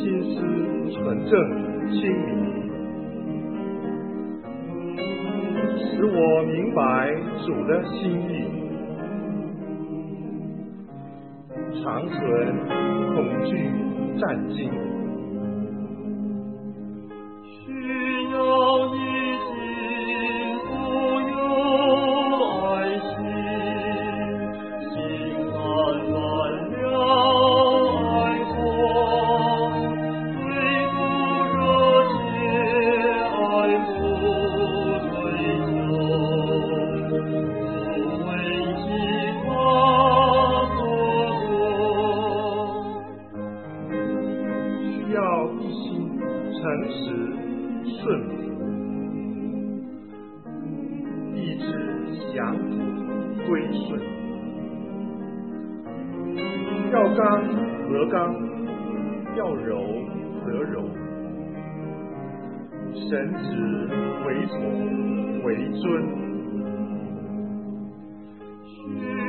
心思纯正清明，使我明白主的心意，长存恐惧战惊。 需要你心富有爱心，心满满了爱火，最不热切爱不追求，不为其他所做。 需要一心诚实顺服，意志降服归顺，要刚则刚，要柔则柔，神旨为从为尊。 需